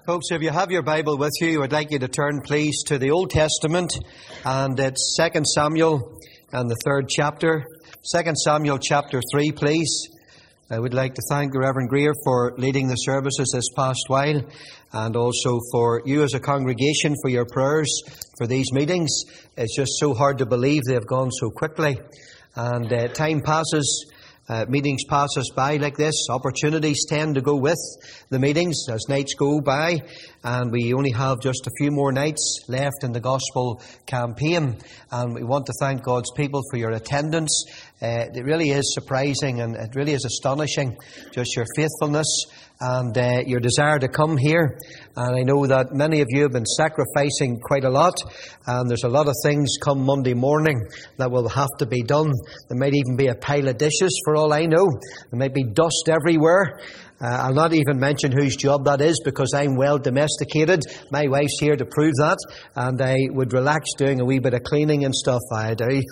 Folks, if you have your Bible with you, I'd like you to turn, please, to the Old Testament, and it's 2 Samuel and the 3rd chapter. 2 Samuel chapter 3, please. I would like to thank the Reverend Greer for leading the services this past while, and also for you as a congregation for your prayers for these meetings. It's just so hard to believe they've gone so quickly, and time passes. Meetings pass us by like this. Opportunities tend to go with the meetings as nights go by, and we only have just a few more nights left in the gospel campaign, and we want to thank God's people for your attendance. It really is surprising, and it really is astonishing, just your faithfulness and your desire to come here. And I know that many of you have been sacrificing quite a lot, and there's a lot of things come Monday morning that will have to be done. There might even be a pile of dishes for all I know. There might be dust everywhere. I'll not even mention whose job that is, because I'm well domesticated. My wife's here to prove that, and I would relax doing a wee bit of cleaning and stuff. I do.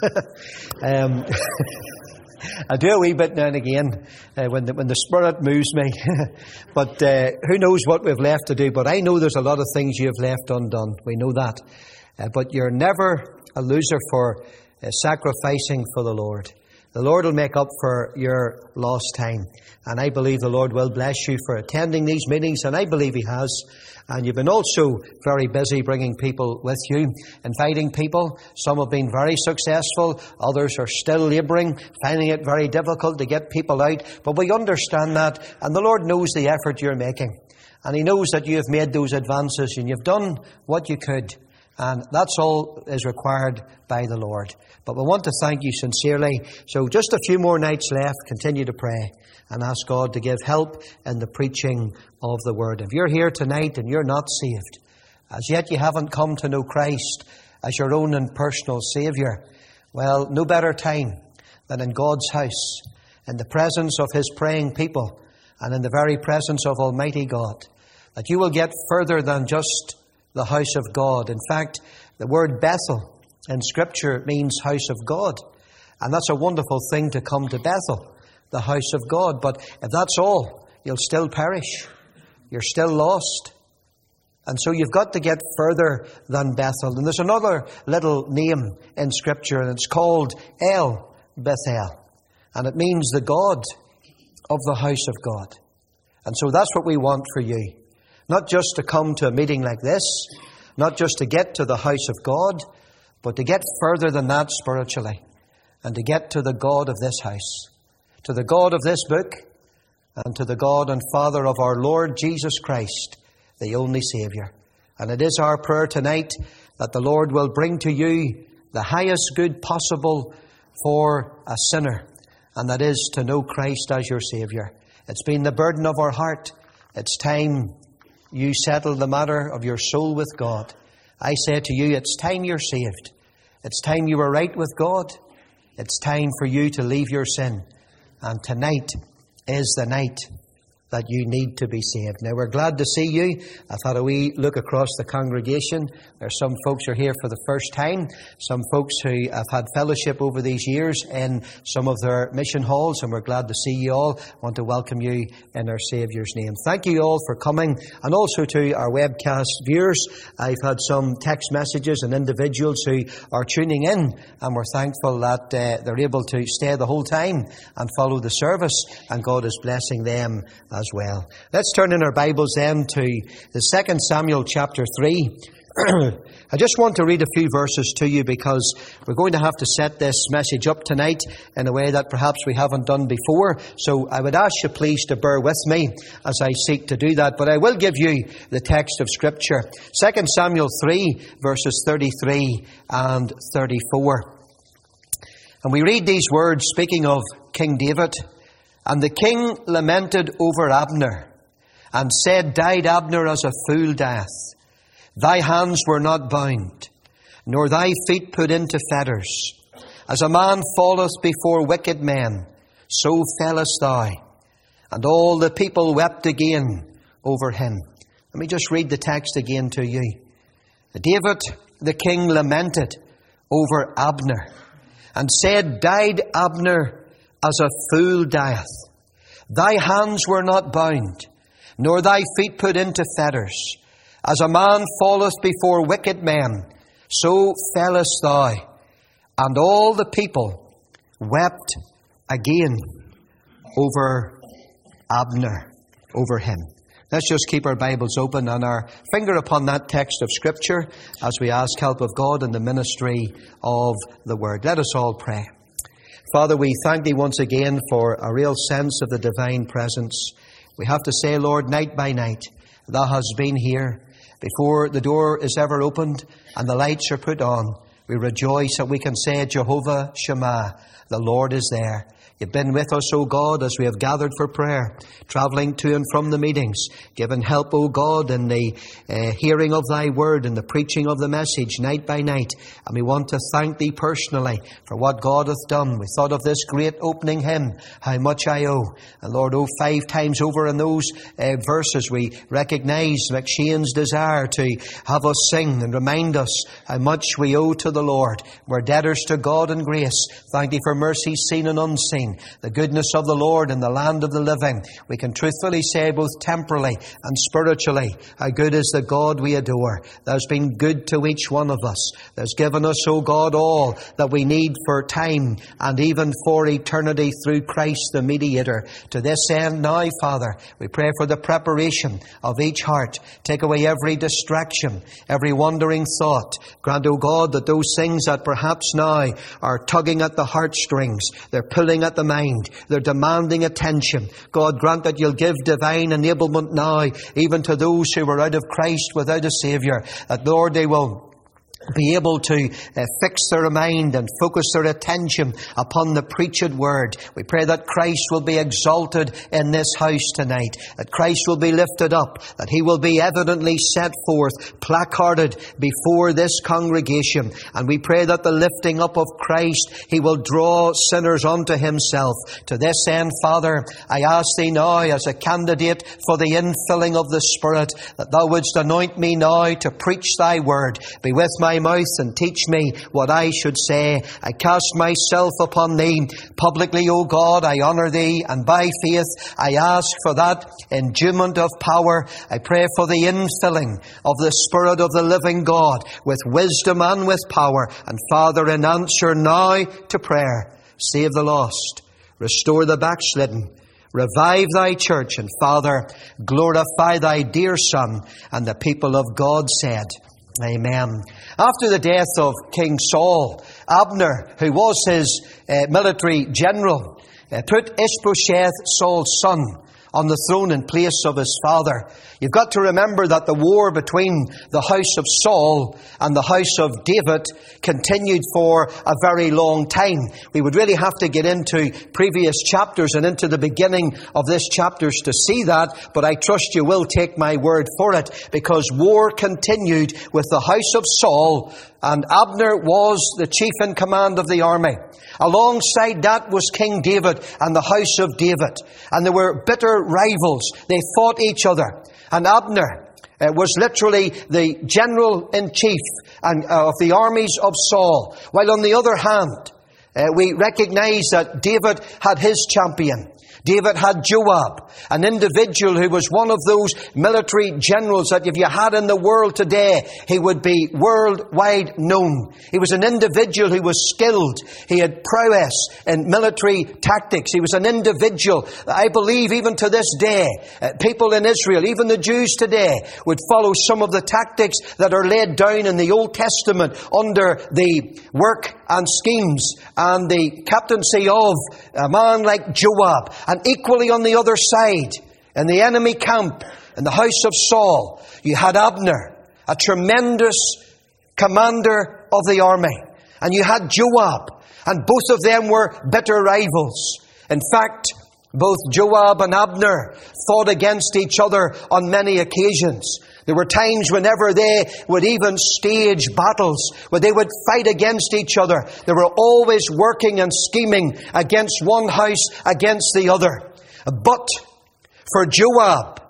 I do a wee bit now and again when the Spirit moves me. But who knows what we've left to do. But I know there's a lot of things you have left undone. We know that. But you're never a loser for sacrificing for the Lord. The Lord will make up for your lost time. And I believe the Lord will bless you for attending these meetings, and I believe He has. And you've been also very busy bringing people with you, inviting people. Some have been very successful. Others are still labouring, finding it very difficult to get people out. But we understand that, and the Lord knows the effort you're making. And He knows that you have made those advances, and you've done what you could. And that's all is required by the Lord. But we want to thank you sincerely. So just a few more nights left. Continue to pray and ask God to give help in the preaching of the Word. If you're here tonight and you're not saved, as yet you haven't come to know Christ as your own and personal Saviour, well, no better time than in God's house, in the presence of His praying people, and in the very presence of Almighty God, that you will get further than just the house of God. In fact, the word Bethel in Scripture means house of God. And that's a wonderful thing to come to Bethel, the house of God. But if that's all, you'll still perish. You're still lost. And so you've got to get further than Bethel. And there's another little name in Scripture, and it's called El Bethel. And it means the God of the house of God. And so that's what we want for you. Not just to come to a meeting like this, not just to get to the house of God, but to get further than that spiritually, and to get to the God of this house, to the God of this book, and to the God and Father of our Lord Jesus Christ, the only Saviour. And it is our prayer tonight that the Lord will bring to you the highest good possible for a sinner, and that is to know Christ as your Saviour. It's been the burden of our heart. It's time you settle the matter of your soul with God. I say to you, it's time you're saved. It's time you were right with God. It's time for you to leave your sin. And tonight is the night that you need to be saved. Now, we're glad to see you. I've had a wee look across the congregation. There's some folks who are here for the first time. Some folks who have had fellowship over these years in some of their mission halls, and we're glad to see you all. I want to welcome you in our Saviour's name. Thank you all for coming, and also to our webcast viewers. I've had some text messages and individuals who are tuning in, and we're thankful that they're able to stay the whole time and follow the service, and God is blessing them as well. Let's turn in our Bibles then to the 2 Samuel chapter 3. I just want to read a few verses to you, because we're going to have to set this message up tonight in a way that perhaps we haven't done before. So I would ask you please to bear with me as I seek to do that. But I will give you the text of Scripture. 2 Samuel 3 verses 33 and 34. And we read these words speaking of King David. And the king lamented over Abner, and said, Died Abner as a fool dieth. Thy hands were not bound, nor thy feet put into fetters. As a man falleth before wicked men, so fellest thou. And all the people wept again over him. Let me just read the text again to you. David the king lamented over Abner, and said, Died Abner as a fool dieth. Thy hands were not bound, nor thy feet put into fetters. As a man falleth before wicked men, so fellest thou. And all the people wept again over Abner, over him. Let's just keep our Bibles open and our finger upon that text of Scripture as we ask help of God in the ministry of the Word. Let us all pray. Father, we thank Thee once again for a real sense of the divine presence. We have to say, Lord, night by night, Thou hast been here. Before the door is ever opened and the lights are put on, we rejoice that we can say, Jehovah Shammah, the Lord is there. You've been with us, O God, as we have gathered for prayer, travelling to and from the meetings, giving help, O God, in the hearing of Thy word and the preaching of the message night by night. And we want to thank Thee personally for what God hath done. We thought of this great opening hymn, How Much I Owe. And Lord, 5 times over in those verses we recognise McShane's desire to have us sing and remind us how much we owe to the Lord. We're debtors to God and grace. Thank Thee for mercy seen and unseen, the goodness of the Lord in the land of the living. We can truthfully say, both temporally and spiritually, how good is the God we adore. Thou's been good to each one of us. Thou's given us, O God, all that we need for time and even for eternity through Christ the mediator. To this end now, Father, we pray for the preparation of each heart. Take away every distraction, every wandering thought. Grant, O God, that those things that perhaps now are tugging at the heartstrings, they're pulling at the mind, they're demanding attention. God, grant that You'll give divine enablement now, even to those who are out of Christ without a Saviour, that, Lord, they will be able to fix their mind and focus their attention upon the preached word. We pray that Christ will be exalted in this house tonight, that Christ will be lifted up, that He will be evidently set forth, placarded before this congregation. And we pray that the lifting up of Christ, He will draw sinners unto Himself. To this end, Father, I ask Thee now, as a candidate for the infilling of the Spirit, that Thou wouldst anoint me now to preach Thy word. Be with my mouth and teach me what I should say. I cast myself upon Thee. Publicly, O God, I honour Thee, and by faith I ask for that endowment of power. I pray for the infilling of the Spirit of the living God with wisdom and with power. And Father, in answer now to prayer, save the lost, restore the backslidden, revive Thy church, and Father, glorify Thy dear Son. And the people of God said, Amen. After the death of King Saul, Abner, who was his military general, put Ishbosheth, Saul's son, on the throne in place of his father. You've got to remember that the war between the house of Saul and the house of David continued for a very long time. We would really have to get into previous chapters and into the beginning of this chapters to see that, but I trust you will take my word for it, because war continued with the house of Saul, and Abner was the chief in command of the army. Alongside that was King David and the house of David. And there were bitter rivals. They fought each other. And Abner was literally the general-in-chief of the armies of Saul. While on the other hand, we recognize that David had his champion. David had Joab, an individual who was one of those military generals that if you had in the world today, he would be worldwide known. He was an individual who was skilled. He had prowess in military tactics. He was an individual, I believe even to this day, people in Israel, even the Jews today, would follow some of the tactics that are laid down in the Old Testament under the work and schemes and the captaincy of a man like Joab. And equally on the other side, in the enemy camp, in the house of Saul, you had Abner, a tremendous commander of the army. And you had Joab, and both of them were bitter rivals. In fact, both Joab and Abner fought against each other on many occasions. There were times whenever they would even stage battles, where they would fight against each other. They were always working and scheming against one house, against the other. But for Joab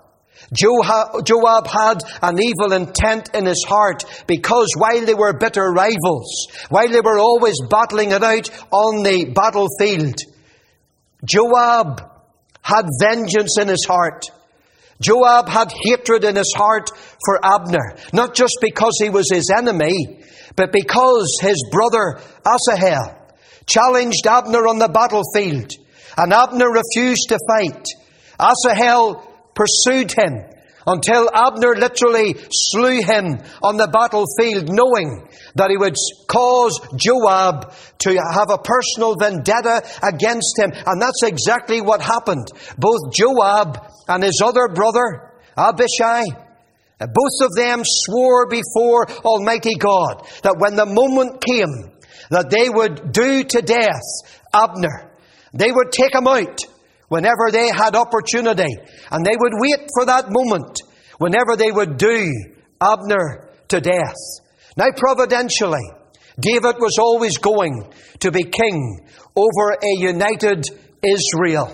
had an evil intent in his heart, because while they were bitter rivals, while they were always battling it out on the battlefield, Joab had vengeance in his heart. Joab had hatred in his heart for Abner, not just because he was his enemy, but because his brother Asahel challenged Abner on the battlefield, and Abner refused to fight. Asahel pursued him until Abner literally slew him on the battlefield, knowing that he would cause Joab to have a personal vendetta against him. And that's exactly what happened. Both Joab and his other brother, Abishai, both of them swore before Almighty God that when the moment came that they would do to death Abner, they would take him out whenever they had opportunity, and they would wait for that moment whenever they would do Abner to death. Now, providentially, David was always going to be king over a united Israel.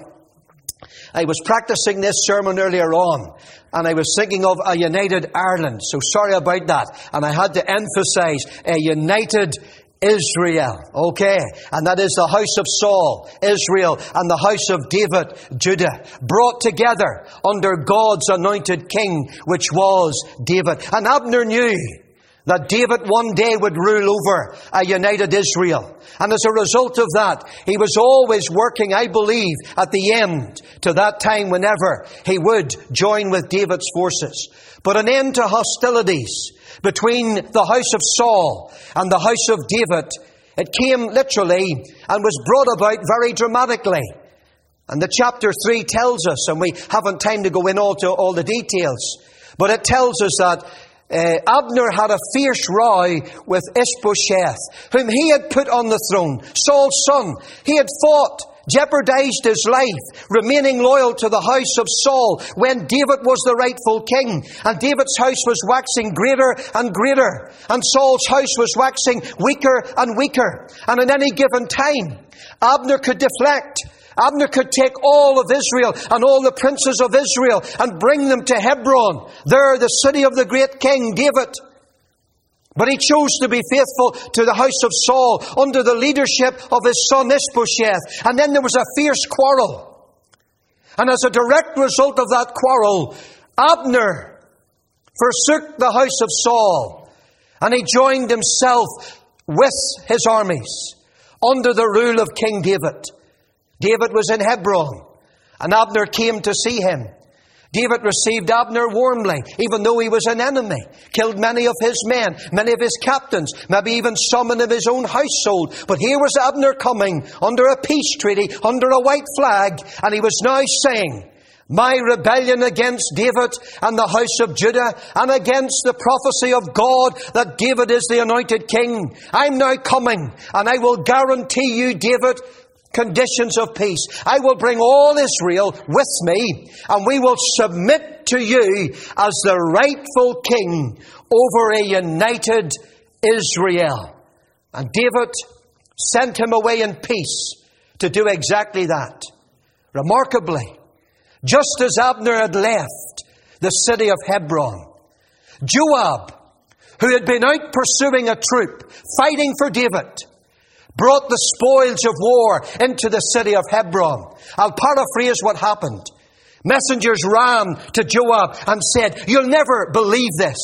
I was practicing this sermon earlier on, and I was thinking of a united Ireland. So sorry about that. And I had to emphasize a united Israel. Okay? And that is the house of Saul, Israel, and the house of David, Judah, brought together under God's anointed king, which was David. And Abner knew that David one day would rule over a united Israel. And as a result of that, he was always working, I believe, at the end to that time whenever he would join with David's forces. But an end to hostilities between the house of Saul and the house of David, it came literally and was brought about very dramatically. And the chapter 3 tells us, and we haven't time to go in all the details, but it tells us that Abner had a fierce row with Ishbosheth, whom he had put on the throne, Saul's son. He had fought, jeopardized his life, remaining loyal to the house of Saul when David was the rightful king. And David's house was waxing greater and greater, and Saul's house was waxing weaker and weaker. And at any given time, Abner could deflect. Abner could take all of Israel and all the princes of Israel and bring them to Hebron, there the city of the great king David. But he chose to be faithful to the house of Saul under the leadership of his son Ishbosheth. And then there was a fierce quarrel. And as a direct result of that quarrel, Abner forsook the house of Saul, and he joined himself with his armies under the rule of King David. David was in Hebron, and Abner came to see him. David received Abner warmly, even though he was an enemy. Killed many of his men, many of his captains, maybe even some of his own household. But here was Abner coming under a peace treaty, under a white flag, and he was now saying, my rebellion against David and the house of Judah, and against the prophecy of God that David is the anointed king, I'm now coming, and I will guarantee you, David, conditions of peace. I will bring all Israel with me, and we will submit to you as the rightful king over a united Israel. And David sent him away in peace to do exactly that. Remarkably, just as Abner had left the city of Hebron, Joab, who had been out pursuing a troop, fighting for David, brought the spoils of war into the city of Hebron. I'll paraphrase what happened. Messengers ran to Joab and said, you'll never believe this.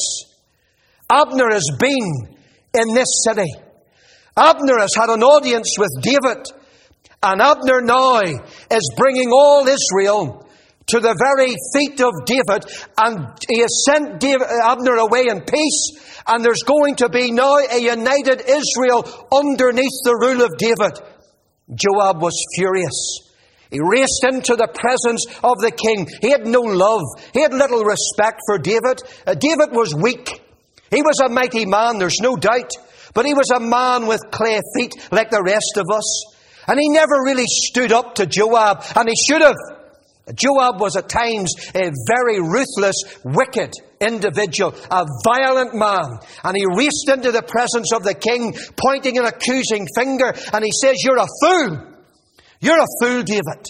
Abner has been in this city. Abner has had an audience with David. And Abner now is bringing all Israel to the very feet of David. And he has sent Abner away in peace. And there's going to be now a united Israel underneath the rule of David. Joab was furious. He raced into the presence of the king. He had no love. He had little respect for David. David was weak. He was a mighty man, there's no doubt. But he was a man with clay feet like the rest of us. And he never really stood up to Joab. And he should have. Joab was at times a very ruthless, wicked individual, a violent man. And he raced into the presence of the king, pointing an accusing finger, and he says, you're a fool. You're a fool, David.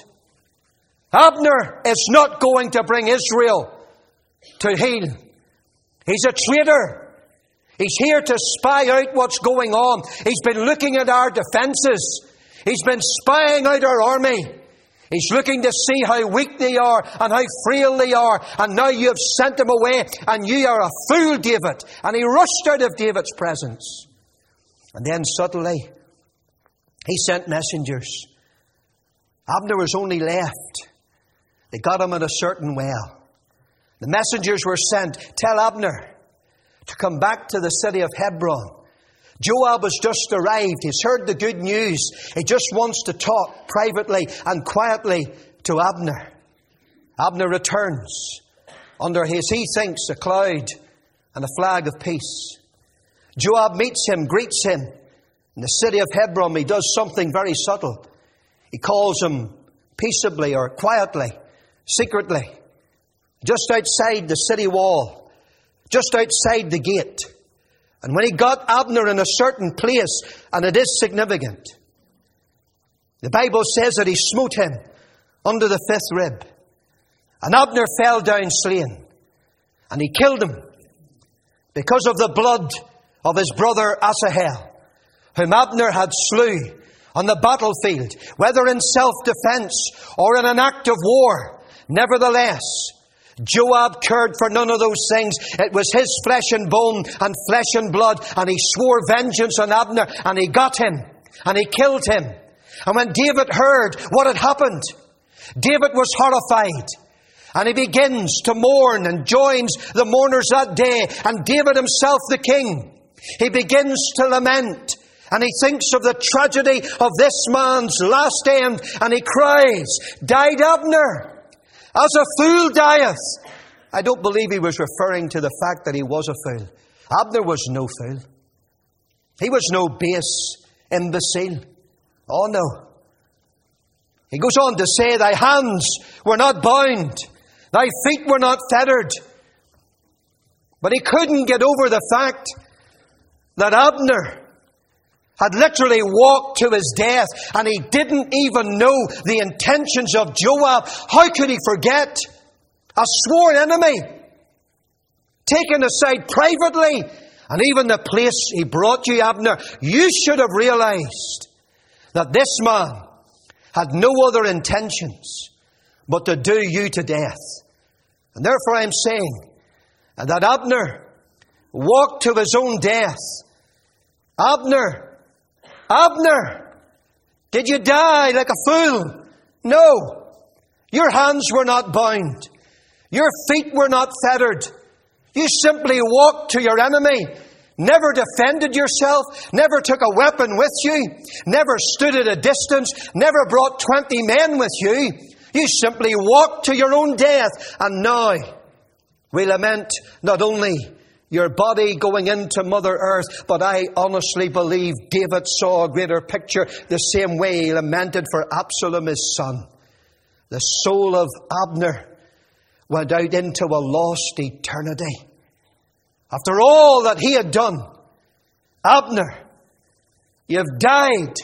Abner is not going to bring Israel to heel. He's a traitor. He's here to spy out what's going on. He's been looking at our defences. He's been spying out our army. He's looking to see how weak they are and how frail they are. And now you have sent them away and you are a fool, David. And he rushed out of David's presence. And then suddenly, he sent messengers. Abner was only left. They got him at a certain well. The messengers were sent. Tell Abner to come back to the city of Hebron. Joab has just arrived. He's heard the good news. He just wants to talk privately and quietly to Abner. Abner returns under his, he thinks, a cloud and a flag of peace. Joab meets him, greets him. In the city of Hebron, he does something very subtle. He calls him peaceably or quietly, secretly, just outside the city wall, just outside the gate. And when he got Abner in a certain place, and it is significant, the Bible says that he smote him under the fifth rib. And Abner fell down slain. And he killed him because of the blood of his brother Asahel, whom Abner had slew on the battlefield, whether in self-defense or in an act of war. Nevertheless, Joab cared for none of those things. It was his flesh and bone and flesh and blood, and he swore vengeance on Abner, and he got him, and he killed him. And when David heard what had happened, David was horrified, and he begins to mourn and joins the mourners that day. And David himself, the king, he begins to lament, and he thinks of the tragedy of this man's last end, and he cries, "Died Abner as a fool dieth." I don't believe he was referring to the fact that he was a fool. Abner was no fool. He was no base imbecile. Oh no. He goes on to say, "Thy hands were not bound, thy feet were not fettered." But he couldn't get over the fact that Abner had literally walked to his death, and he didn't even know the intentions of Joab. How could he forget? A sworn enemy, taken aside privately, and even the place he brought you, Abner. You should have realized that this man had no other intentions but to do you to death. And therefore I'm saying that Abner walked to his own death. Abner, did you die like a fool? No. Your hands were not bound. Your feet were not fettered. You simply walked to your enemy, never defended yourself, never took a weapon with you, never stood at a distance, never brought 20 men with you. You simply walked to your own death. And now we lament not only your body going into Mother Earth, but I honestly believe David saw a greater picture the same way he lamented for Absalom, his son. The soul of Abner went out into a lost eternity. After all that he had done, Abner, you've died.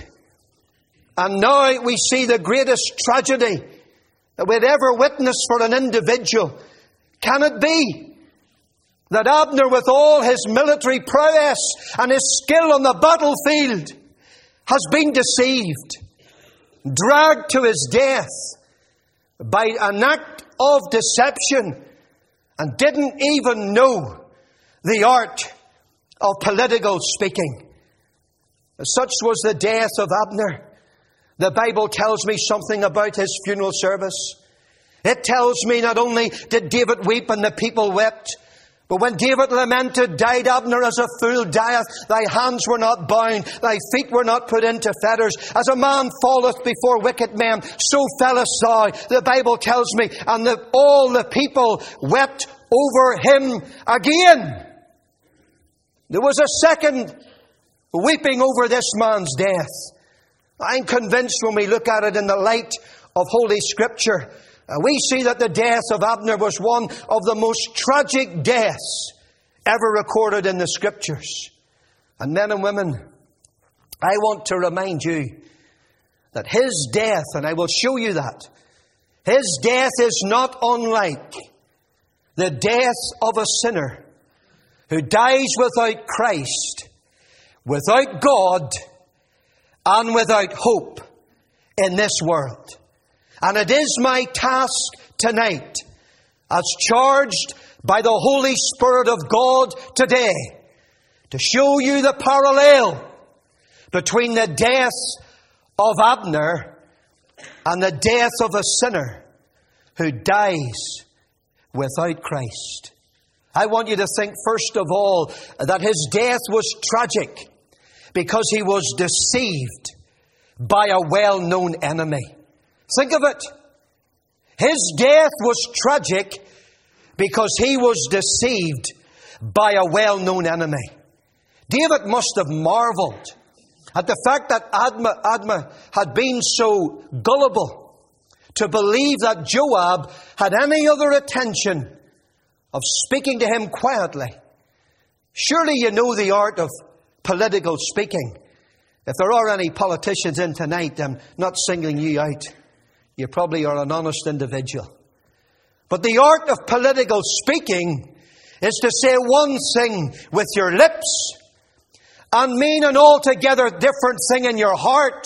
And now we see the greatest tragedy that we'd ever witnessed for an individual. Can it be that Abner, with all his military prowess and his skill on the battlefield, has been deceived, dragged to his death by an act of deception, and didn't even know the art of political speaking? Such was the death of Abner. The Bible tells me something about his funeral service. It tells me not only did David weep and the people wept, but when David lamented, "Died Abner as a fool dieth, thy hands were not bound, thy feet were not put into fetters. As a man falleth before wicked men, so fellest thou." The Bible tells me, and all the people wept over him again. There was a second weeping over this man's death. I'm convinced when we look at it in the light of Holy Scripture, we see that the death of Abner was one of the most tragic deaths ever recorded in the Scriptures. And men and women, I want to remind you that his death, and I will show you that, his death is not unlike the death of a sinner who dies without Christ, without God, and without hope in this world. And it is my task tonight, as charged by the Holy Spirit of God today, to show you the parallel between the death of Abner and the death of a sinner who dies without Christ. I want you to think first of all that his death was tragic because he was deceived by a well-known enemy. Think of it. His death was tragic because he was deceived by a well-known enemy. David must have marveled at the fact that Admah had been so gullible to believe that Joab had any other intention of speaking to him quietly. Surely you know the art of political speaking. If there are any politicians in tonight, I'm not singling you out. You probably are an honest individual. But the art of political speaking is to say one thing with your lips and mean an altogether different thing in your heart.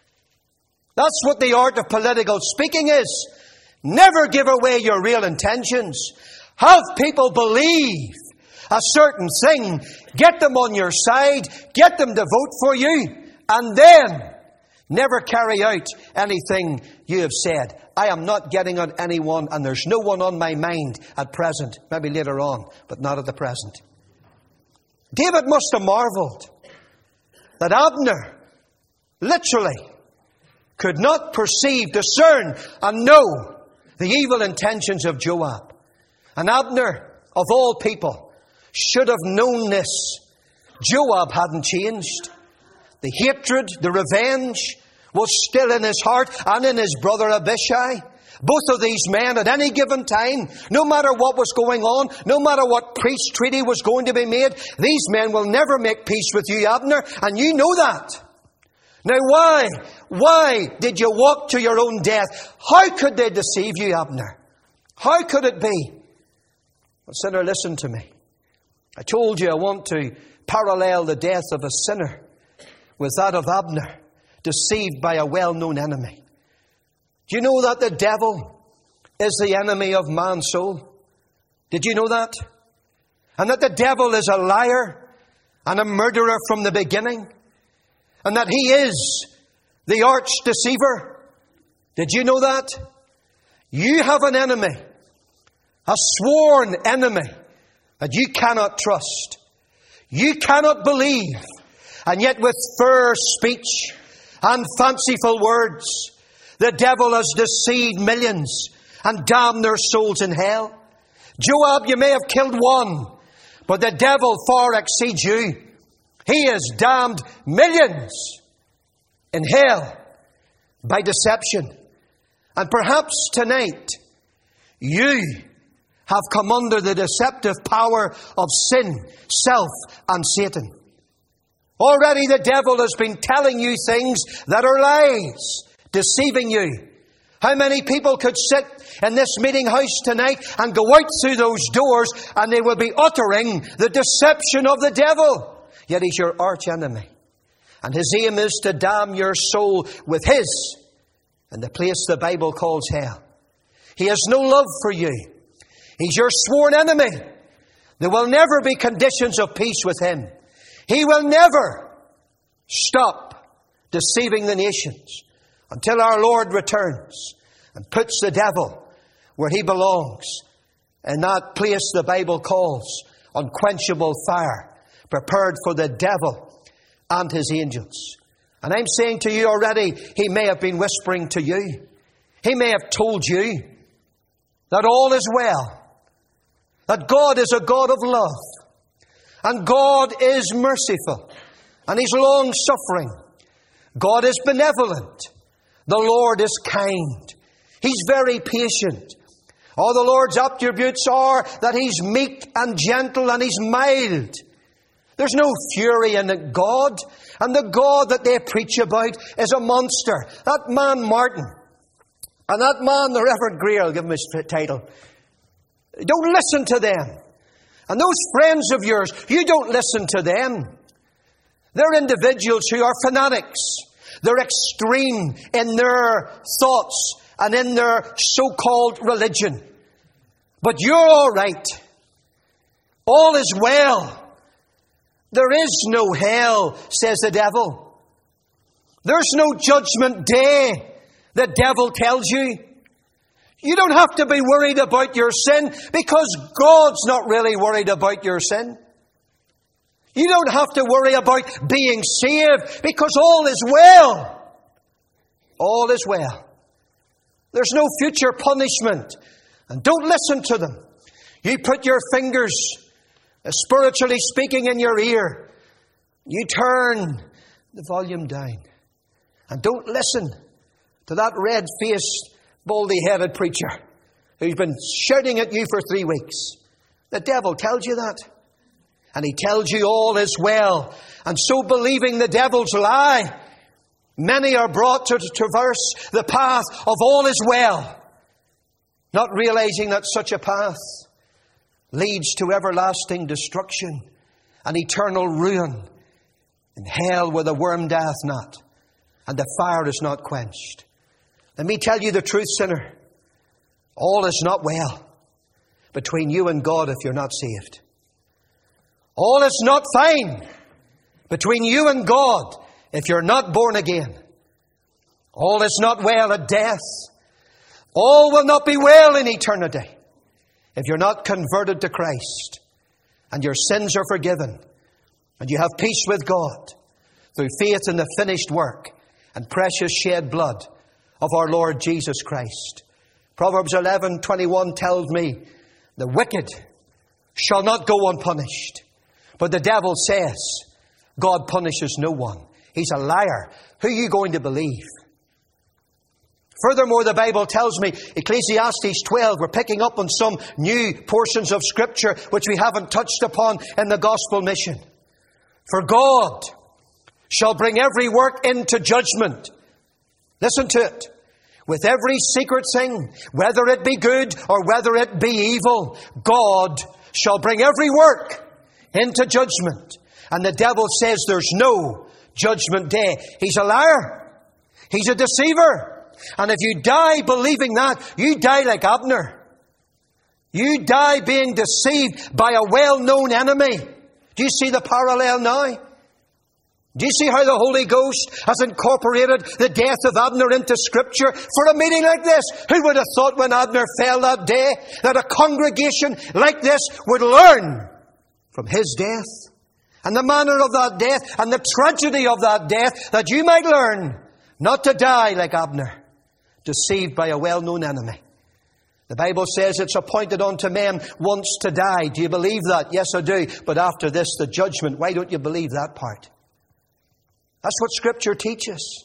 That's what the art of political speaking is. Never give away your real intentions. Have people believe a certain thing. Get them on your side. Get them to vote for you. And then never carry out anything you have said. I am not getting on anyone, and there's no one on my mind at present. Maybe later on, but not at the present. David must have marveled that Abner literally could not perceive, discern, and know the evil intentions of Joab. And Abner, of all people, should have known this. Joab hadn't changed. The hatred, the revenge was still in his heart and in his brother Abishai. Both of these men at any given time, no matter what was going on, no matter what peace treaty was going to be made, these men will never make peace with you, Abner, and you know that. Now why did you walk to your own death? How could they deceive you, Abner? How could it be? Well, sinner, listen to me. I told you I want to parallel the death of a sinner with that of Abner, deceived by a well-known enemy. Do you know that the devil is the enemy of man's soul? Did you know that? And that the devil is a liar and a murderer from the beginning? And that he is the arch deceiver? Did you know that? You have an enemy, a sworn enemy, that you cannot trust. You cannot believe. And yet with fair speech and fanciful words, the devil has deceived millions and damned their souls in hell. Joab, you may have killed one, but the devil far exceeds you. He has damned millions in hell by deception. And perhaps tonight you have come under the deceptive power of sin, self, and Satan. Already the devil has been telling you things that are lies, deceiving you. How many people could sit in this meeting house tonight and go out through those doors and they will be uttering the deception of the devil? Yet he's your arch enemy. And his aim is to damn your soul with his in the place the Bible calls hell. He has no love for you. He's your sworn enemy. There will never be conditions of peace with him. He will never stop deceiving the nations until our Lord returns and puts the devil where he belongs, in that place the Bible calls unquenchable fire, prepared for the devil and his angels. And I'm saying to you already, he may have been whispering to you. He may have told you that all is well, that God is a God of love, and God is merciful, and he's long-suffering. God is benevolent. The Lord is kind. He's very patient. All the Lord's attributes are that he's meek and gentle and he's mild. There's no fury in God. And the God that they preach about is a monster. That man Martin and that man the Reverend Greer, I'll give him his title. Don't listen to them. And those friends of yours, you don't listen to them. They're individuals who are fanatics. They're extreme in their thoughts and in their so-called religion. But you're all right. All is well. There is no hell, says the devil. There's no judgment day, the devil tells you. You don't have to be worried about your sin because God's not really worried about your sin. You don't have to worry about being saved because all is well. All is well. There's no future punishment. And don't listen to them. You put your fingers, spiritually speaking, in your ear. You turn the volume down. And don't listen to that red-faced, baldy-headed preacher who's been shouting at you for 3 weeks. The devil tells you that. And he tells you all is well. And so, believing the devil's lie, many are brought to traverse the path of all is well, not realizing that such a path leads to everlasting destruction and eternal ruin in hell where the worm dieth not and the fire is not quenched. Let me tell you the truth, sinner. All is not well between you and God if you're not saved. All is not fine between you and God if you're not born again. All is not well at death. All will not be well in eternity if you're not converted to Christ and your sins are forgiven and you have peace with God through faith in the finished work and precious shed blood of our Lord Jesus Christ. Proverbs 11:21 tells me, the wicked shall not go unpunished. But the devil says, God punishes no one. He's a liar. Who are you going to believe? Furthermore, the Bible tells me, Ecclesiastes 12, we're picking up on some new portions of Scripture which we haven't touched upon in the gospel mission. For God shall bring every work into judgment. Listen to it. With every secret thing, whether it be good or whether it be evil, God shall bring every work into judgment. And the devil says there's no judgment day. He's a liar. He's a deceiver. And if you die believing that, you die like Abner. You die being deceived by a well-known enemy. Do you see the parallel now? Do you see how the Holy Ghost has incorporated the death of Abner into Scripture for a meeting like this? Who would have thought when Abner fell that day that a congregation like this would learn from his death and the manner of that death and the tragedy of that death, that you might learn not to die like Abner, deceived by a well-known enemy. The Bible says it's appointed unto men once to die. Do you believe that? Yes, I do. But after this, the judgment. Why don't you believe that part? That's what Scripture teaches.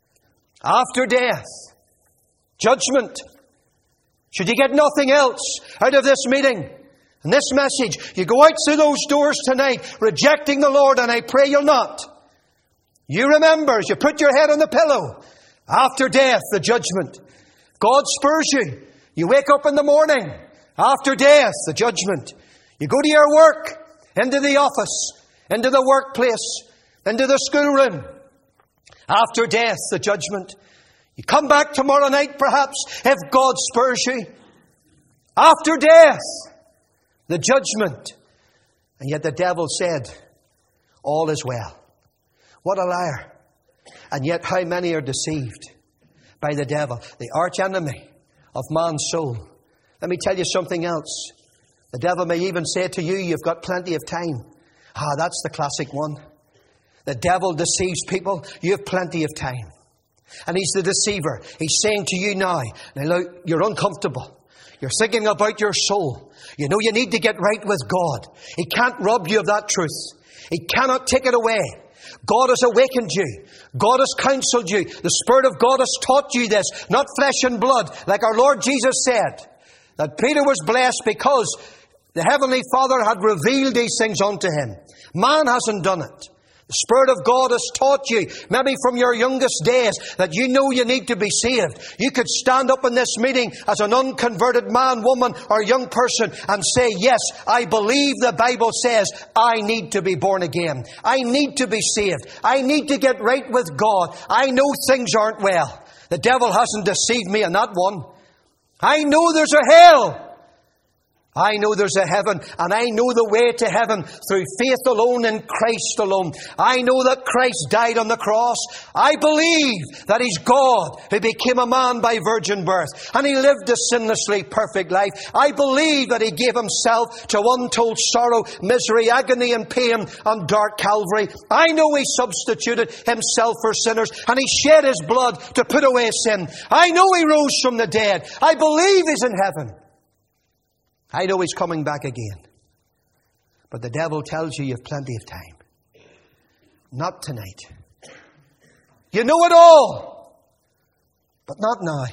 After death, judgment. Should you get nothing else out of this meeting and this message, you go out through those doors tonight rejecting the Lord, and I pray you'll not. You remember, as you put your head on the pillow, after death, the judgment. God spurs you. You wake up in the morning. After death, the judgment. You go to your work, into the office, into the workplace, into the schoolroom. After death, the judgment. You come back tomorrow night, perhaps, if God spurs you. After death, the judgment. And yet the devil said, all is well. What a liar. And yet how many are deceived by the devil, the arch enemy of man's soul. Let me tell you something else. The devil may even say to you, you've got plenty of time. That's the classic one. The devil deceives people. You have plenty of time. And he's the deceiver. He's saying to you now, look, you're uncomfortable. You're thinking about your soul. You know you need to get right with God. He can't rob you of that truth. He cannot take it away. God has awakened you. God has counseled you. The Spirit of God has taught you this. Not flesh and blood. Like our Lord Jesus said, that Peter was blessed because the Heavenly Father had revealed these things unto him. Man hasn't done it. The Spirit of God has taught you, maybe from your youngest days, that you know you need to be saved. You could stand up in this meeting as an unconverted man, woman, or young person and say, yes, I believe the Bible says I need to be born again. I need to be saved. I need to get right with God. I know things aren't well. The devil hasn't deceived me in that one. I know there's a hell. I know there's a heaven, and I know the way to heaven through faith alone in Christ alone. I know that Christ died on the cross. I believe that He's God who became a man by virgin birth, and He lived a sinlessly perfect life. I believe that He gave Himself to untold sorrow, misery, agony and pain on dark Calvary. I know He substituted Himself for sinners, and He shed His blood to put away sin. I know He rose from the dead. I believe He's in heaven. I know He's coming back again. But the devil tells you have plenty of time. Not tonight. You know it all. But not now.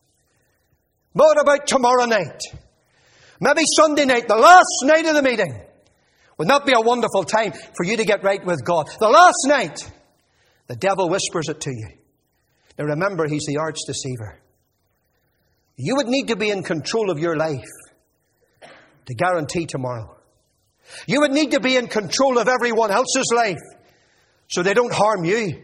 What about tomorrow night? Maybe Sunday night, the last night of the meeting. Would not be a wonderful time for you to get right with God? The last night. The devil whispers it to you. Now remember, he's the arch deceiver. You would need to be in control of your life to guarantee tomorrow. You would need to be in control of everyone else's life so they don't harm you.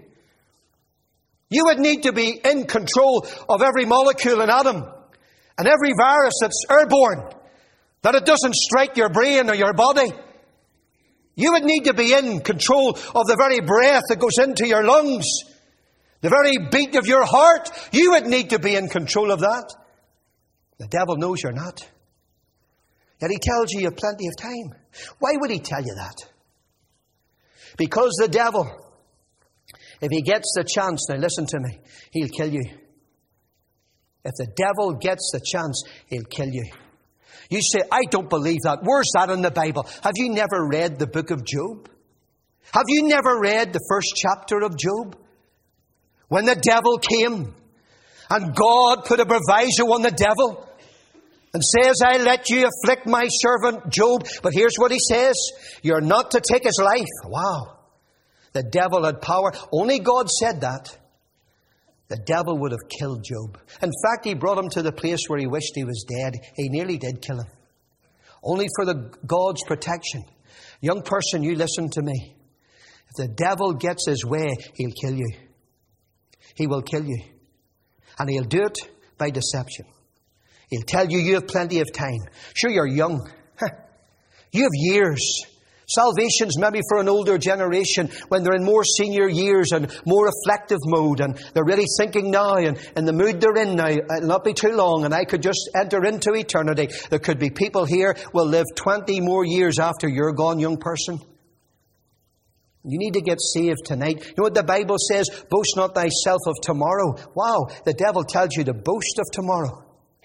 You would need to be in control of every molecule and atom and every virus that's airborne, that it doesn't strike your brain or your body. You would need to be in control of the very breath that goes into your lungs, the very beat of your heart. You would need to be in control of that. The devil knows you're not. Yet he tells you have plenty of time. Why would he tell you that? Because the devil, if he gets the chance, now listen to me, he'll kill you. If the devil gets the chance, he'll kill you. You say, I don't believe that. Where's that in the Bible? Have you never read the book of Job? Have you never read the first chapter of Job? When the devil came and God put a proviso on the devil and says, I let you afflict my servant Job. But here's what he says. You're not to take his life. Wow. The devil had power. Only God said that. The devil would have killed Job. In fact, he brought him to the place where he wished he was dead. He nearly did kill him. Only for God's protection. Young person, you listen to me. If the devil gets his way, he'll kill you. He will kill you. And he'll do it by deception. He'll tell you have plenty of time. Sure, you're young. You have years. Salvation's maybe for an older generation when they're in more senior years and more reflective mode and they're really thinking now and in the mood they're in now. It'll not be too long and I could just enter into eternity. There could be people here will live 20 more years after you're gone, young person. You need to get saved tonight. You know what the Bible says? Boast not thyself of tomorrow. Wow, the devil tells you to boast of tomorrow.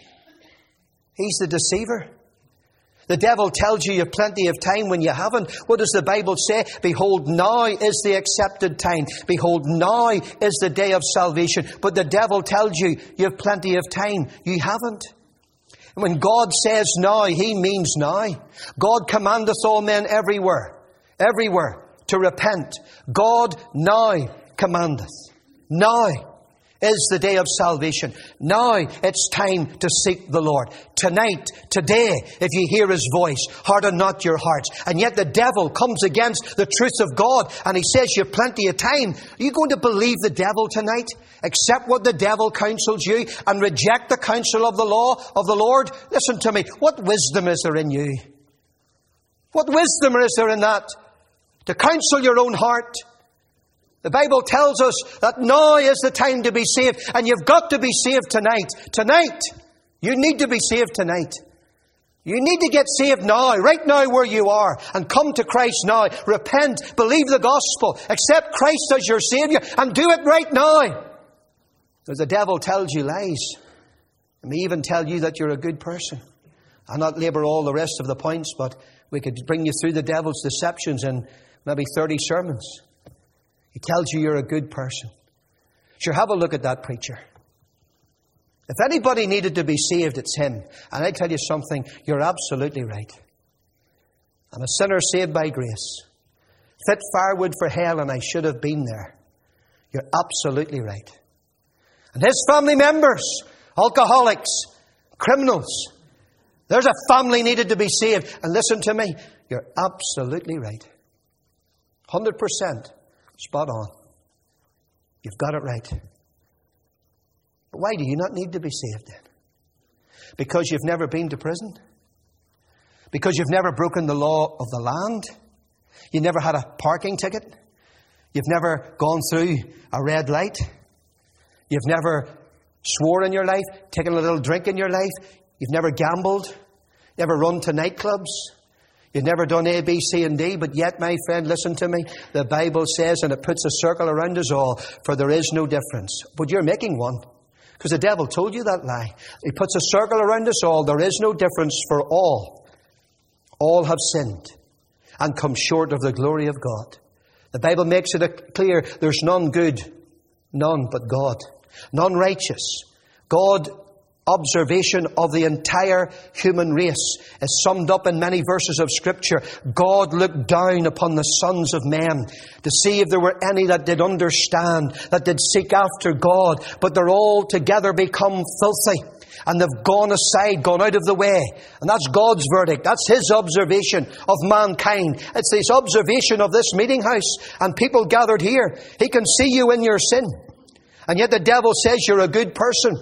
He's the deceiver. The devil tells you have plenty of time when you haven't. What does the Bible say? Behold, now is the accepted time. Behold, now is the day of salvation. But the devil tells you have plenty of time. You haven't. And when God says now, He means now. God commandeth all men everywhere to repent. God now commandeth. Now is the day of salvation. Now it's time to seek the Lord. Tonight, today, if you hear His voice, harden not your hearts. And yet the devil comes against the truth of God and he says you have plenty of time. Are you going to believe the devil tonight? Accept what the devil counsels you and reject the counsel of the law of the Lord? Listen to me. What wisdom is there in you? What wisdom is there in that? To counsel your own heart. The Bible tells us that now is the time to be saved. And you've got to be saved tonight. Tonight. You need to be saved tonight. You need to get saved now. Right now where you are. And come to Christ now. Repent. Believe the gospel. Accept Christ as your Savior. And do it right now. Because the devil tells you lies. He may even tell you that you're a good person. I'll not labour all the rest of the points. But we could bring you through the devil's deceptions in maybe 30 sermons. He tells you you're a good person. Sure, have a look at that preacher. If anybody needed to be saved, it's him. And I tell you something, you're absolutely right. I'm a sinner saved by grace. Fit firewood for hell, and I should have been there. You're absolutely right. And his family members, alcoholics, criminals, there's a family needed to be saved. And listen to me, you're absolutely right. 100%. Spot on. You've got it right. But why do you not need to be saved then? Because you've never been to prison? Because you've never broken the law of the land? You never had a parking ticket? You've never gone through a red light? You've never swore in your life, taken a little drink in your life? You've never gambled? Never run to nightclubs? You've never done A, B, C, and D? But yet, my friend, listen to me. The Bible says, and it puts a circle around us all, for there is no difference. But you're making one. Because the devil told you that lie. He puts a circle around us all. There is no difference for all. All have sinned and come short of the glory of God. The Bible makes it clear there's none good, none but God. None righteous. God, observation of the entire human race is summed up in many verses of Scripture. God looked down upon the sons of men to see if there were any that did understand, that did seek after God. But they're all together become filthy. And they've gone aside, gone out of the way. And that's God's verdict. That's His observation of mankind. It's His observation of this meeting house and people gathered here. He can see you in your sin. And yet the devil says you're a good person.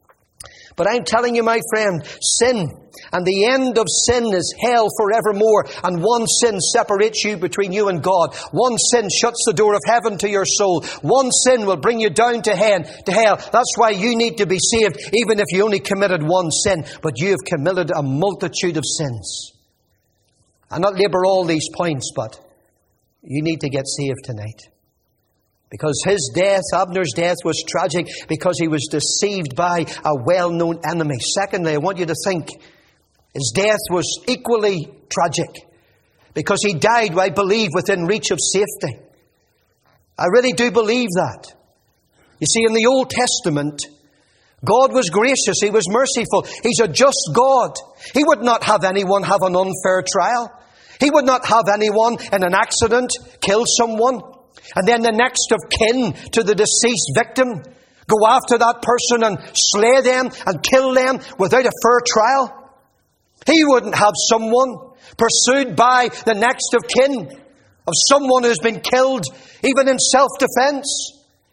But I'm telling you, my friend, sin and the end of sin is hell forevermore. And one sin separates you between you and God. One sin shuts the door of heaven to your soul. One sin will bring you down to hell. That's why you need to be saved, even if you only committed one sin. But you have committed a multitude of sins. I'll not labour all these points, but you need to get saved tonight. Because his death, Abner's death, was tragic because he was deceived by a well-known enemy. Secondly, I want you to think his death was equally tragic because he died, I believe, within reach of safety. I really do believe that. You see, in the Old Testament, God was gracious. He was merciful. He's a just God. He would not have anyone have an unfair trial. He would not have anyone in an accident kill someone. And then the next of kin to the deceased victim go after that person and slay them and kill them without a fair trial. He wouldn't have someone pursued by the next of kin of someone who's been killed, even in self-defense.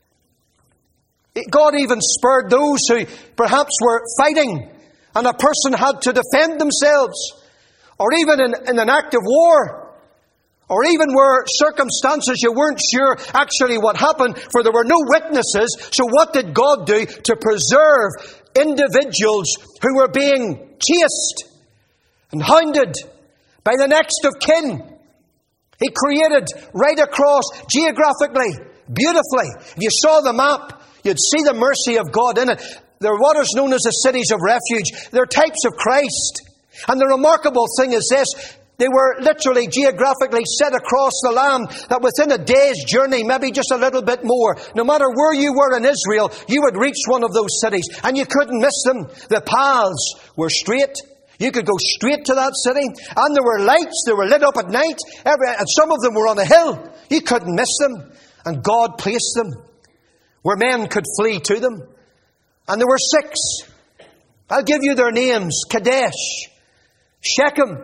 God even spared those who perhaps were fighting and a person had to defend themselves, or even in an act of war. Or even where circumstances you weren't sure actually what happened, for there were no witnesses. So what did God do to preserve individuals who were being chased and hounded by the next of kin? He created right across, geographically, beautifully. If you saw the map, you'd see the mercy of God in it. They're what is known as the cities of refuge. They're types of Christ. And the remarkable thing is this: they were literally geographically set across the land, that within a day's journey, maybe just a little bit more, no matter where you were in Israel, you would reach one of those cities and you couldn't miss them. The paths were straight. You could go straight to that city, and there were lights. They were lit up at night, and some of them were on a hill. You couldn't miss them. And God placed them where men could flee to them. And there were 6. I'll give you their names: Kadesh, Shechem,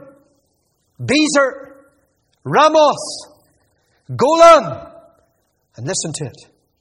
Bezer, Ramoth, Golan. And listen to it.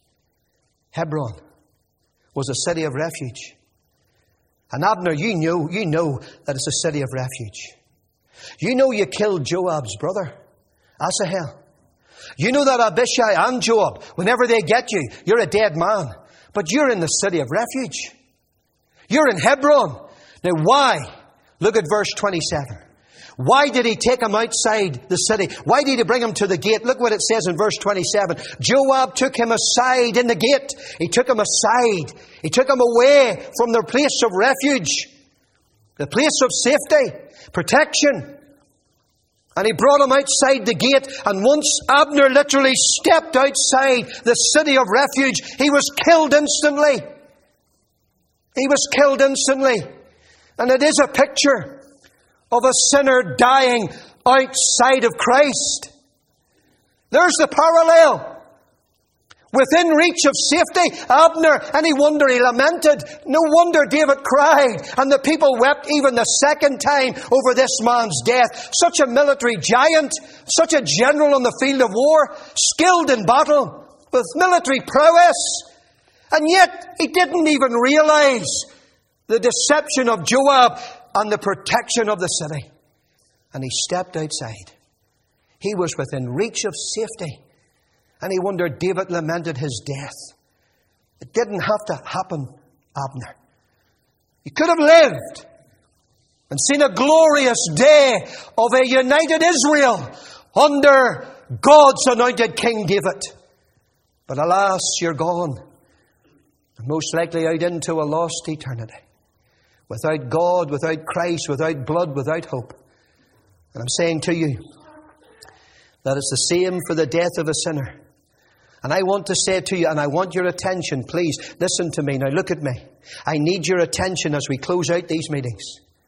Hebron was a city of refuge. And Abner, you know that it's a city of refuge. You know you killed Joab's brother, Asahel. You know that Abishai and Joab, whenever they get you, you're a dead man. But you're in the city of refuge. You're in Hebron. Now why? Look at verse 27. Why did he take him outside the city? Why did he bring him to the gate? Look what it says in verse 27. Joab took him aside in the gate. He took him aside. He took him away from the place of refuge, the place of safety, protection. And he brought him outside the gate. And once Abner literally stepped outside the city of refuge, he was killed instantly. He was killed instantly. And it is a picture of a sinner dying outside of Christ. There's the parallel. Within reach of safety, Abner, any wonder he lamented? No wonder David cried, and the people wept even the second time over this man's death. Such a military giant, such a general on the field of war, skilled in battle, with military prowess. And yet he didn't even realize the deception of Joab and the protection of the city. And he stepped outside. He was within reach of safety. And he wondered, David lamented his death. It didn't have to happen, Abner. You could have lived and seen a glorious day of a united Israel under God's anointed King David. But alas, you're gone. And most likely out into a lost eternity. Without God, without Christ, without blood, without hope. And I'm saying to you that it's the same for the death of a sinner. And I want to say to you, and I want your attention, please listen to me. Now look at me. I need your attention as we close out these meetings.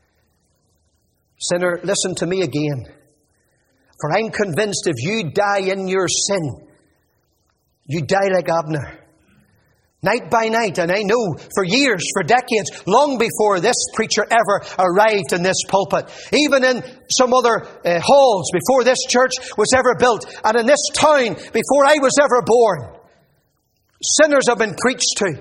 Sinner, listen to me again. For I'm convinced if you die in your sin, you die like Abner. Night by night, and I know for years, for decades, long before this preacher ever arrived in this pulpit, even in some other halls before this church was ever built, and in this town before I was ever born, sinners have been preached to.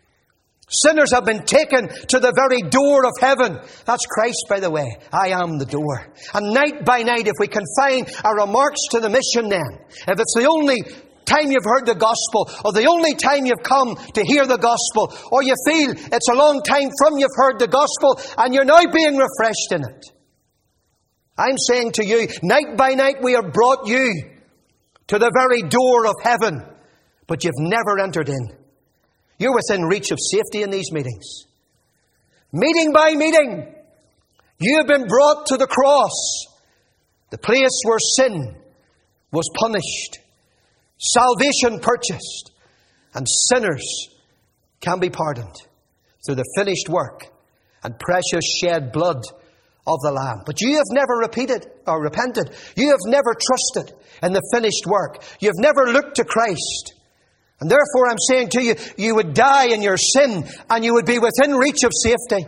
Sinners have been taken to the very door of heaven. That's Christ, by the way. I am the door. And night by night, if we confine our remarks to the mission then, if it's the only time you've heard the gospel, or the only time you've come to hear the gospel, or you feel it's a long time from you've heard the gospel and you're now being refreshed in it, I'm saying to you, night by night we have brought you to the very door of heaven, but you've never entered in. You're within reach of safety in these meetings. Meeting by meeting, you have been brought to the cross, the place where sin was punished, salvation purchased, and sinners can be pardoned through the finished work and precious shed blood of the Lamb. But you have never repented. You have never trusted in the finished work. You've never looked to Christ. And therefore I'm saying to you, you would die in your sin and you would be within reach of safety.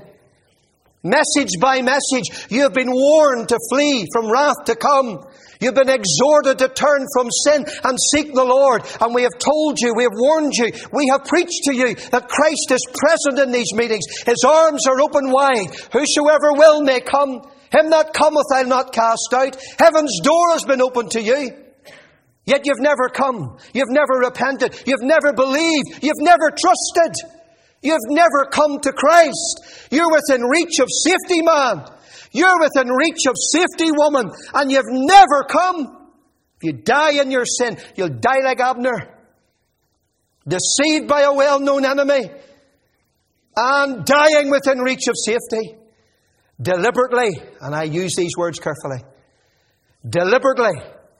Message by message, you have been warned to flee from wrath to come. You've been exhorted to turn from sin and seek the Lord. And we have told you, we have warned you, we have preached to you that Christ is present in these meetings. His arms are open wide. Whosoever will may come. Him that cometh I'll not cast out. Heaven's door has been opened to you. Yet you've never come. You've never repented. You've never believed. You've never trusted. You've never come to Christ. You're within reach of safety, man. You're within reach of safety, woman, and you've never come. If you die in your sin, you'll die like Abner, deceived by a well-known enemy, and dying within reach of safety. Deliberately, and I use these words carefully, deliberately,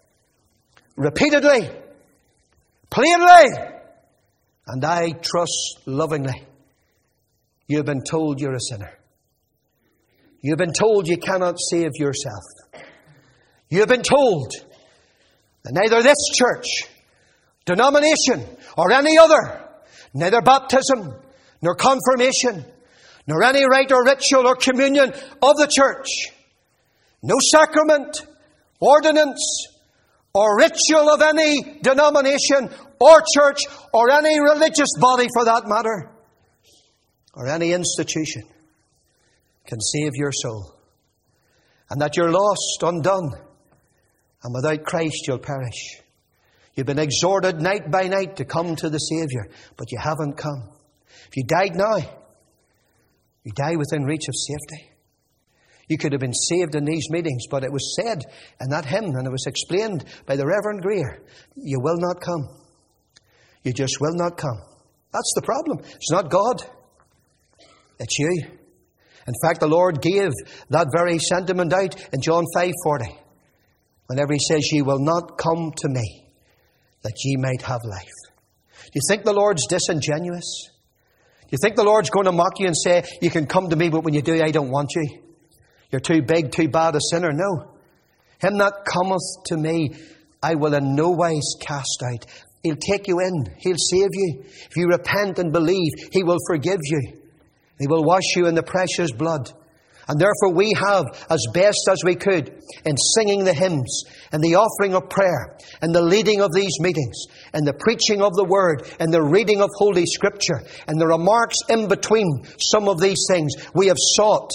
repeatedly, plainly, and I trust lovingly, you've been told you're a sinner. You've been told you cannot save yourself. You've been told that neither this church, denomination, or any other, neither baptism, nor confirmation, nor any rite or ritual or communion of the church, no sacrament, ordinance, or ritual of any denomination or church or any religious body for that matter, or any institution, can save your soul. And that you're lost, undone, and without Christ you'll perish. You've been exhorted night by night to come to the Saviour, but you haven't come. If you died now, you die within reach of safety. You could have been saved in these meetings, but it was said in that hymn, and it was explained by the Reverend Greer, you will not come. You just will not come. That's the problem. It's not God. It's you. In fact, the Lord gave that very sentiment out in John 5:40. Whenever He says, ye will not come to me, that ye might have life. Do you think the Lord's disingenuous? Do you think the Lord's going to mock you and say, you can come to me, but when you do, I don't want you? You're too big, too bad a sinner. No. Him that cometh to me, I will in no wise cast out. He'll take you in. He'll save you. If you repent and believe, He will forgive you. He will wash you in the precious blood. And therefore we have, as best as we could, in singing the hymns, in the offering of prayer, in the leading of these meetings, in the preaching of the Word, in the reading of Holy Scripture, and the remarks in between some of these things, we have sought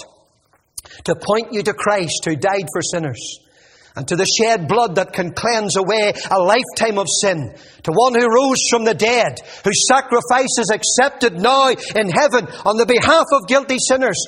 to point you to Christ who died for sinners, and to the shed blood that can cleanse away a lifetime of sin, to one who rose from the dead, whose sacrifice is accepted now in heaven on the behalf of guilty sinners.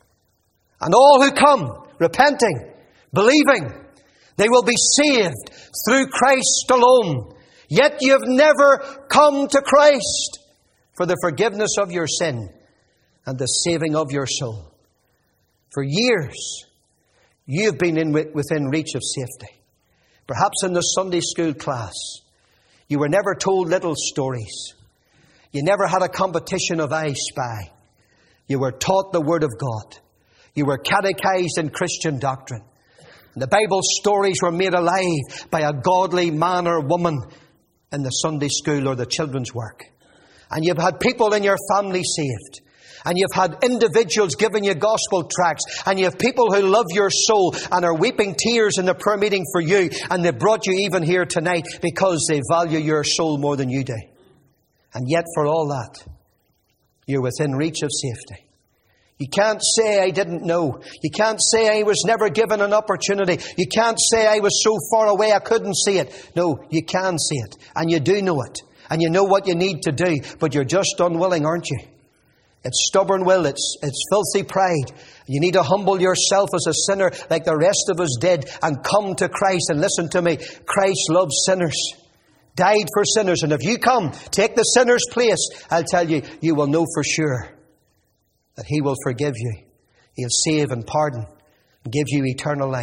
And all who come, repenting, believing, they will be saved through Christ alone. Yet you have never come to Christ for the forgiveness of your sin and the saving of your soul. For years, you have been within reach of safety. Perhaps in the Sunday school class, you were never told little stories. You never had a competition of I Spy. You were taught the Word of God. You were catechized in Christian doctrine. And the Bible stories were made alive by a godly man or woman in the Sunday school or the children's work. And you've had people in your family saved. And you've had individuals giving you gospel tracts. And you have people who love your soul and are weeping tears in the prayer meeting for you. And they brought you even here tonight because they value your soul more than you do. And yet for all that, you're within reach of safety. You can't say, I didn't know. You can't say, I was never given an opportunity. You can't say, I was so far away I couldn't see it. No, you can see it. And you do know it. And you know what you need to do. But you're just unwilling, aren't you? It's stubborn will. It's filthy pride. You need to humble yourself as a sinner like the rest of us did and come to Christ. And listen to me, Christ loves sinners. Died for sinners. And if you come, take the sinner's place, I'll tell you, you will know for sure that He will forgive you. He'll save and pardon and give you eternal life.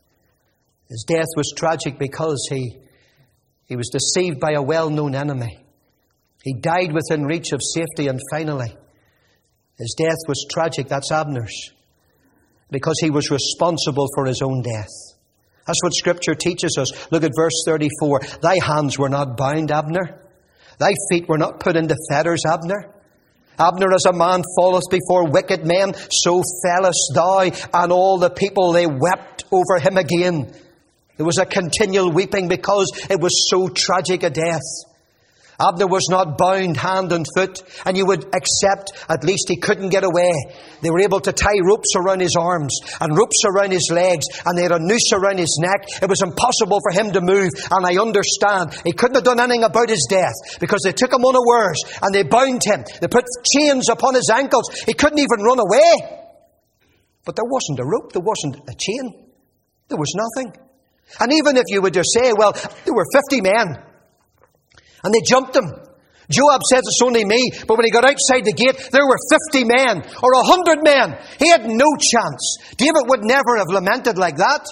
His death was tragic because he was deceived by a well-known enemy. He died within reach of safety, and finally, his death was tragic. That's Abner's. Because he was responsible for his own death. That's what Scripture teaches us. Look at verse 34. Thy hands were not bound, Abner. Thy feet were not put into fetters, Abner. Abner, as a man falleth before wicked men, so fellest thou. And all the people, they wept over him again. There was a continual weeping because it was so tragic a death. Abner was not bound hand and foot, and you would accept at least he couldn't get away. They were able to tie ropes around his arms and ropes around his legs, and they had a noose around his neck. It was impossible for him to move, and I understand. He couldn't have done anything about his death because they took him unawares and they bound him. They put chains upon his ankles. He couldn't even run away. But there wasn't a rope. There wasn't a chain. There was nothing. And even if you would just say, well, there were 50 men. And they jumped him. Joab says it's only me, but when he got outside the gate, there were 50 men or 100 men. He had no chance. David would never have lamented like that.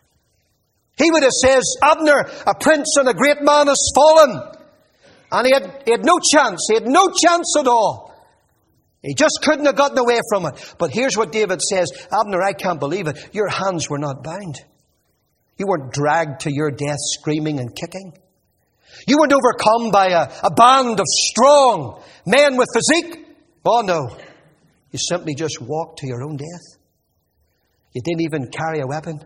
He would have said, Abner, a prince and a great man, has fallen. And he had no chance. He had no chance at all. He just couldn't have gotten away from it. But here's what David says, Abner, I can't believe it. Your hands were not bound. You weren't dragged to your death screaming and kicking. You weren't overcome by a band of strong men with physique. Oh no. You simply just walked to your own death. You didn't even carry a weapon.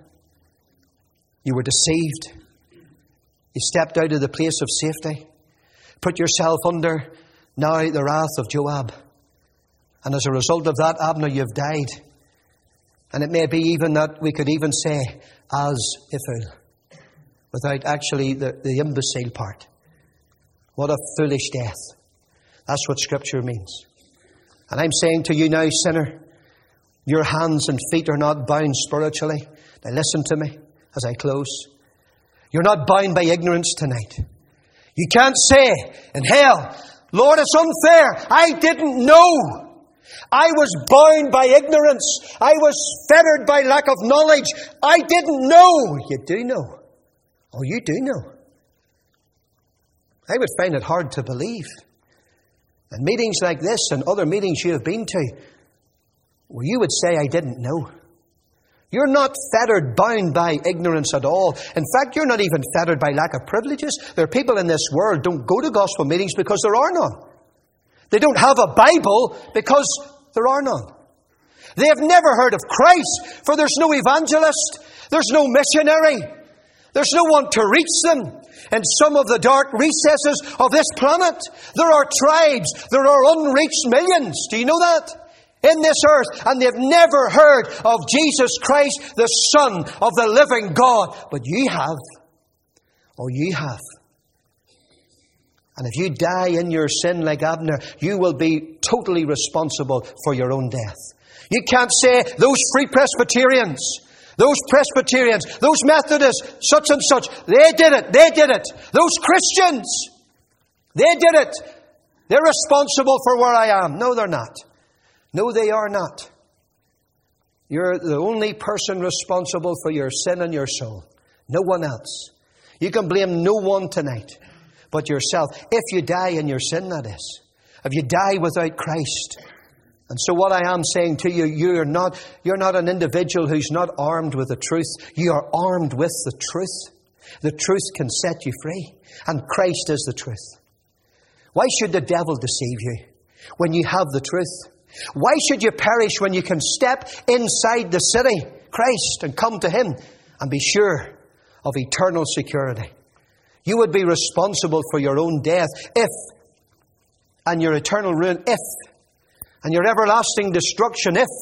You were deceived. You stepped out of the place of safety. Put yourself under now the wrath of Joab. And as a result of that, Abner, you've died. And it may be even that we could even say, as Iphil, without actually the imbecile part. What a foolish death. That's what Scripture means. And I'm saying to you now, sinner, your hands and feet are not bound spiritually. Now listen to me as I close. You're not bound by ignorance tonight. You can't say in hell, Lord, it's unfair. I didn't know. I was bound by ignorance. I was fettered by lack of knowledge. I didn't know. You do know. Oh, you do know. I would find it hard to believe. And meetings like this and other meetings you have been to, where you would say, I didn't know. You're not fettered, bound by ignorance at all. In fact, you're not even fettered by lack of privileges. There are people in this world who don't go to gospel meetings because there are none. They don't have a Bible because there are none. They have never heard of Christ, for there's no evangelist, there's no missionary, there's no one to reach them. In some of the dark recesses of this planet, there are tribes, there are unreached millions. Do you know that? In this earth, and they've never heard of Jesus Christ, the Son of the living God. But you have. Oh, you have. And if you die in your sin like Abner, you will be totally responsible for your own death. You can't say, those Free Presbyterians, those Methodists, such and such, they did it. Those Christians, they did it. They're responsible for where I am. No, they're not. No, they are not. You're the only person responsible for your sin and your soul. No one else. You can blame no one tonight but yourself. If you die in your sin, that is. If you die without Christ. And so what I am saying to you, you're not an individual who's not armed with the truth. You are armed with the truth. The truth can set you free. And Christ is the truth. Why should the devil deceive you when you have the truth? Why should you perish when you can step inside the city, Christ, and come to Him and be sure of eternal security? You would be responsible for your own death and your eternal ruin and your everlasting destruction if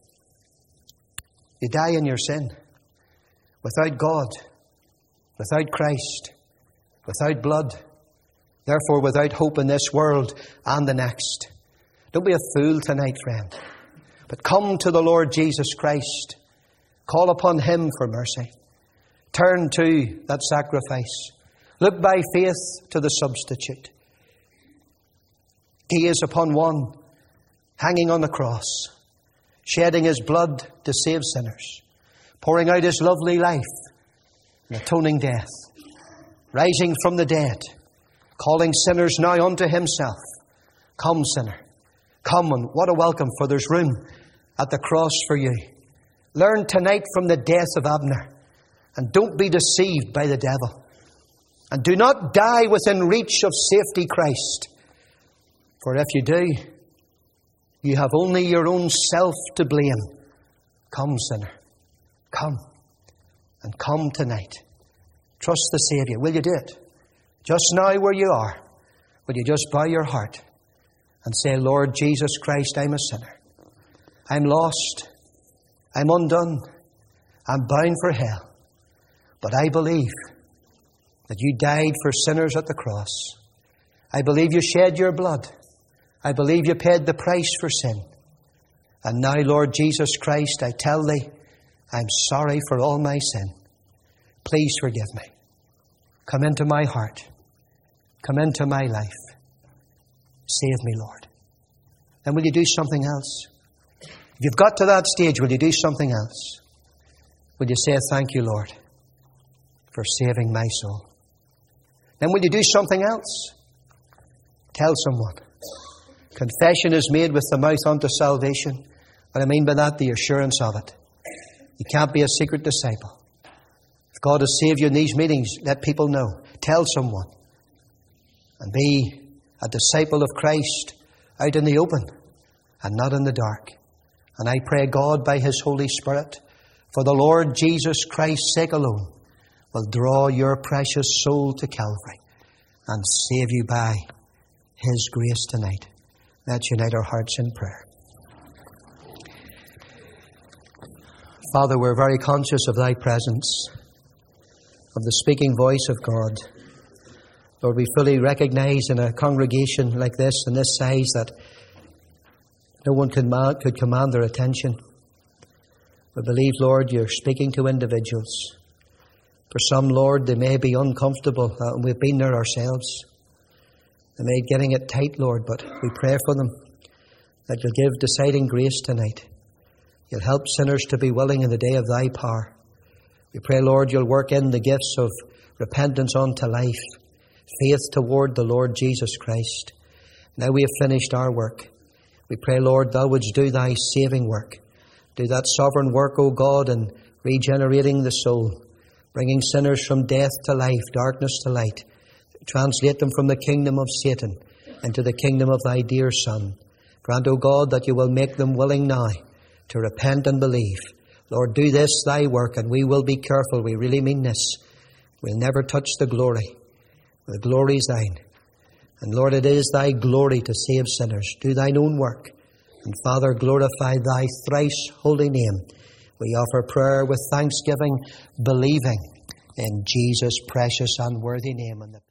you die in your sin, without God, without Christ, without blood, therefore without hope in this world and the next. Don't be a fool tonight, friend, but come to the Lord Jesus Christ. Call upon Him for mercy. Turn to that sacrifice. Look by faith to the substitute. He is upon one, hanging on the cross, shedding His blood to save sinners, pouring out His lovely life, and atoning death, rising from the dead, calling sinners now unto Himself. Come, sinner. Come, and what a welcome, for there's room at the cross for you. Learn tonight from the death of Abner, and don't be deceived by the devil. And do not die within reach of safety Christ. For if you do, you have only your own self to blame. Come, sinner. Come. And come tonight. Trust the Saviour. Will you do it? Just now where you are, will you just bow your heart and say, Lord Jesus Christ, I'm a sinner. I'm lost. I'm undone. I'm bound for hell. But I believe that you died for sinners at the cross. I believe you shed your blood. I believe you paid the price for sin. And now, Lord Jesus Christ, I tell Thee, I'm sorry for all my sin. Please forgive me. Come into my heart. Come into my life. Save me, Lord. Then will you do something else? If you've got to that stage, will you do something else? Will you say, thank you, Lord, for saving my soul? Then will you do something else? Tell someone. Confession is made with the mouth unto salvation. What I mean by that, the assurance of it. You can't be a secret disciple. If God has saved you in these meetings, let people know. Tell someone. And be a disciple of Christ out in the open and not in the dark. And I pray God by His Holy Spirit, for the Lord Jesus Christ's sake alone, will draw your precious soul to Calvary and save you by His grace tonight. Let's unite our hearts in prayer. Father, we're very conscious of Thy presence, of the speaking voice of God. Lord, we fully recognize in a congregation like this, and this size, that no one could command their attention. We believe, Lord, You're speaking to individuals. For some, Lord, they may be uncomfortable, and we've been there ourselves. They may be getting it tight, Lord, but we pray for them that You'll give deciding grace tonight. You'll help sinners to be willing in the day of Thy power. We pray, Lord, You'll work in the gifts of repentance unto life, faith toward the Lord Jesus Christ. Now we have finished our work. We pray, Lord, Thou wouldst do Thy saving work. Do that sovereign work, O God, in regenerating the soul, bringing sinners from death to life, darkness to light. Translate them from the kingdom of Satan into the kingdom of Thy dear Son. Grant, O God, that You will make them willing now to repent and believe. Lord, do this thy work, and we will be careful. We really mean this. We'll never touch the glory. The glory is thine. And Lord, it is thy glory to save sinners. Do thine own work. And Father, glorify thy thrice holy name. We offer prayer with thanksgiving, believing in Jesus' precious and worthy name.